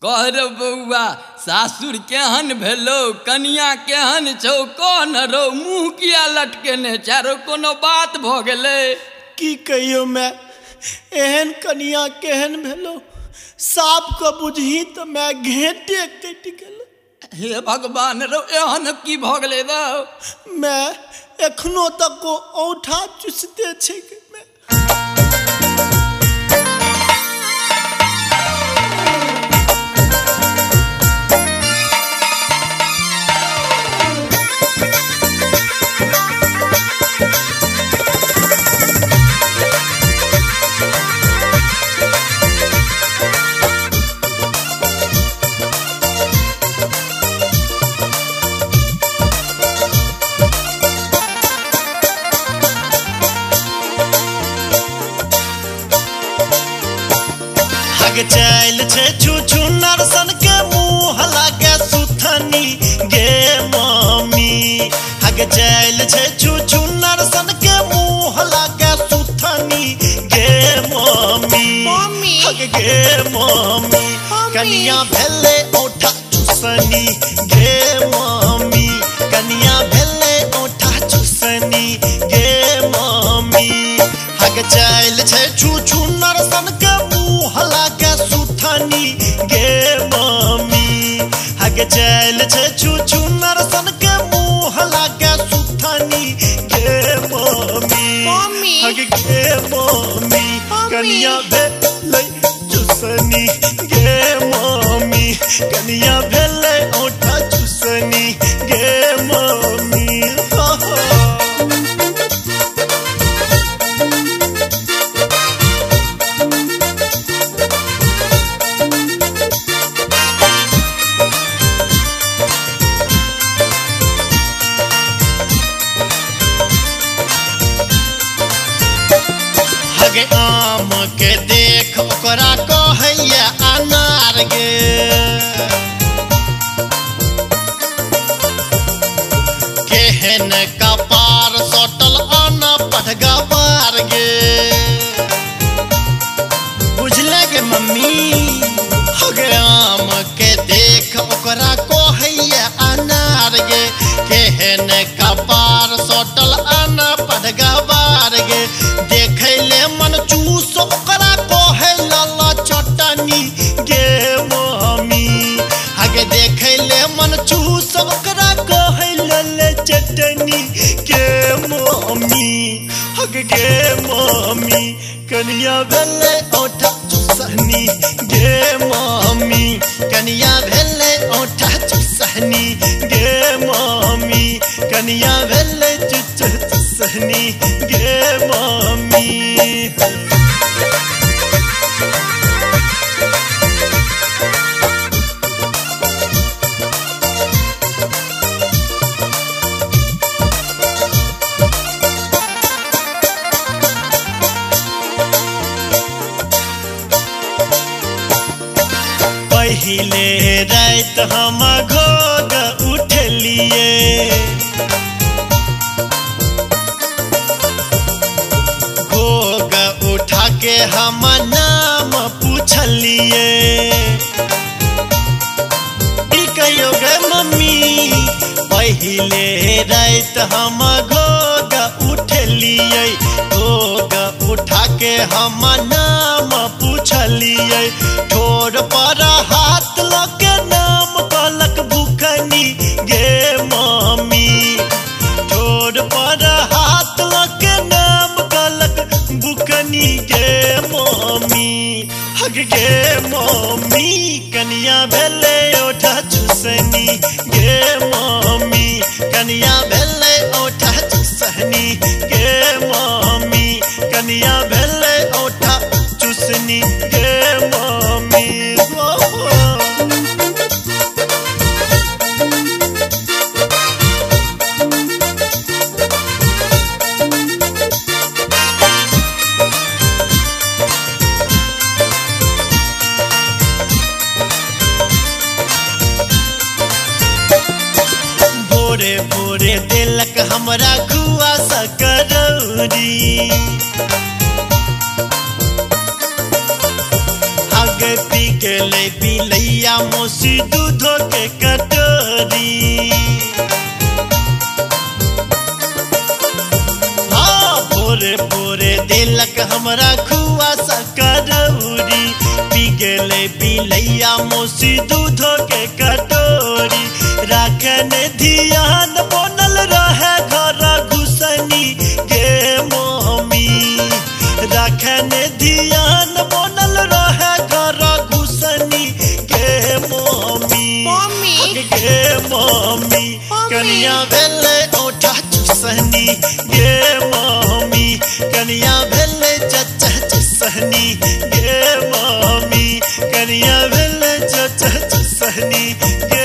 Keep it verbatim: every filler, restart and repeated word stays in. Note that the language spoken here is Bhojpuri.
कहर बउआ सासुर केहन भेलो कनिया केहन छौ कौन रो मुँह किया लटकेने चारो कोनो बात भ गेलै की कहियो मैं एहन कनिया केहन भेलो साप के बुझही तो मैं घेटे कटि गेलो। हे भगवान रो एहन की भ गेलै रो मैं एखनो तक को औठा चुसते छै मैं चल छे छू छू नरसन के मुँह लागे सुथनी गे मम्मी हग चल छे छू छू नरसन के मुँह लागे सुथनी गे मम्मी हग गे मम्मी कनिया भेले ओठा चुसनी गे मम्मी कनिया भेले ओठा चुसनी गे मम्मी हग चल छे छू छू नरसन के लागे सुथनी गे मम्मी हग चल छे छू छू नरसन के मुँह लागे सुथनी गे मम्मी हग गे मम्मी कनिया भेले चुसनी गे मम्मी कनिया भेले ओठा चुसनी गे मम्मी आम के देख ओकरा कहैया अनार गे केहन कपार सटल आना पठगवार गे बुझले गे मम्मी हगे आम के देख ओकरा कहैया अनार गे केहन कपार सटल आना पठगवार गे देखे ले मन चूस ओकरा कहे लाला चटनी गे मम्मी हगे देखे ले मन चूस ओकरा कहे लाला चटनी गे मम्मी हगे गे मम्मी कनिया भेले ओठा चुसनी गे मम्मी कनिया भेले ओठा चुसनी गे मम्मी कनिया भेले चुसनी गे मम्मी पहिले रात हम घोग उठलिए घोग उठा के हम नाम पूछलिए कहियो गे मम्मी पहिले रात हम घोग उठलिए घोग उठा के हम नाम पूछलिए ठोर पर हाथ लगे नाम कहलक भूखनी गे मम्मी ठोर पर हाथ लगे नाम कहलक भूखनी गे मम्मी हग गे मम्मी कनिया भेले ओठा चुसनी गे मम्मी कनिया भेले ओठा चुसनी गे मम्मी कनिया भेले ओठा चुसनी गे मम्मी भोरे भोरे दिलक हमरा खुआ सकरौरी हग पी के गेले बिलैया मौसी दूध के कटोरी। हाँ भोरे भोरे दिलक हमरा खुआ सकरौरी, पी गेले बिलैया मौसी दूध के कटोरी। राखने ध्यान बनल रहे घर घुसनी गे मम्मी, राखने ध्यान बनल रहे घर घुसनी गे मम्मी। मम्मी गे मम्मी कनिया भेले ओठा चुसनी गे मम्मी, कनिया भेले चचा चुसनी गे मम्मी, कनिया भेले चचा चुसनी गे